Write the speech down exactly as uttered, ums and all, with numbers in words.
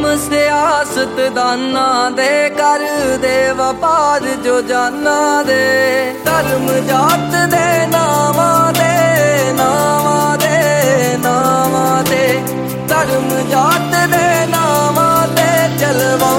सियासतदाना दे कर दे वपार जो जाना दे। धर्म जात दे नावां दे